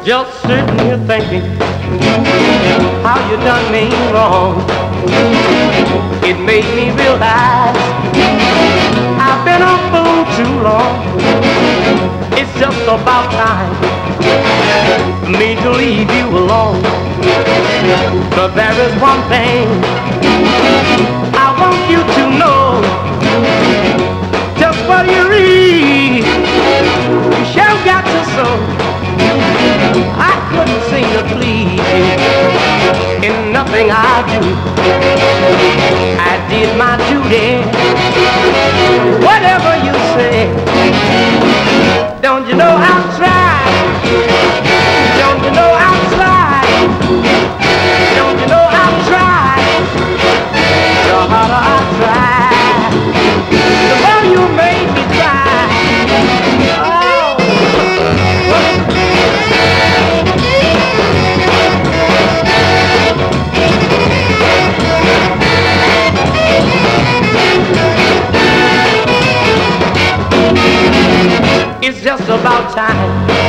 Just sitting here thinking how you done me wrong. It made me realize I've been a fool too long. It's just about time for me to leave you alone. But there is one thing I want you to know. Just what you read, you shall got to sow. I couldn't seem to please you in nothing I do. I did my duty, whatever you say. Don't you know I've tried? Don't you know I've tried? Don't you know I've tried? The harder I try, the more you make me cry. Oh. It's just about time